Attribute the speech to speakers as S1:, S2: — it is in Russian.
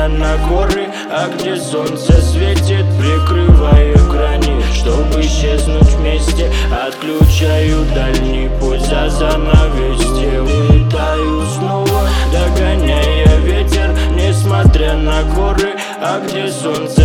S1: на горы, а где солнце светит, прикрываю грани, чтобы исчезнуть вместе. Отключаю дальний путь за занавесью, улетаю снова, догоняя ветер, несмотря на горы, а где солнце